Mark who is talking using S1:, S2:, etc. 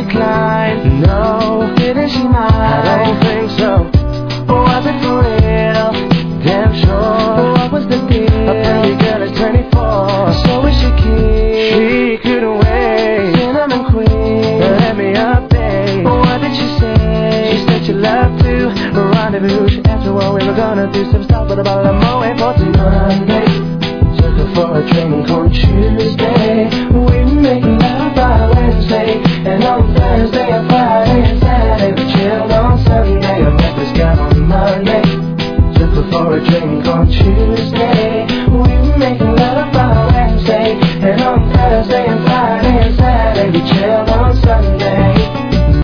S1: decline. No, didn't she mind? I don't think so. Was it for real? Damn sure. What was the deal? A pretty girl is 24, so is she cute? She couldn't wait. Cinnamon queen, let me update. What did she say? She said she loved to rendezvous. She asked me what we were gonna do. Some stuff with a bottle of Moet for Monday. Took her for a drink on Tuesday. We make love by Wednesday, and on Thursday and Friday and Saturday we chilled on Sunday. I met this guy on Monday. Took her for a drink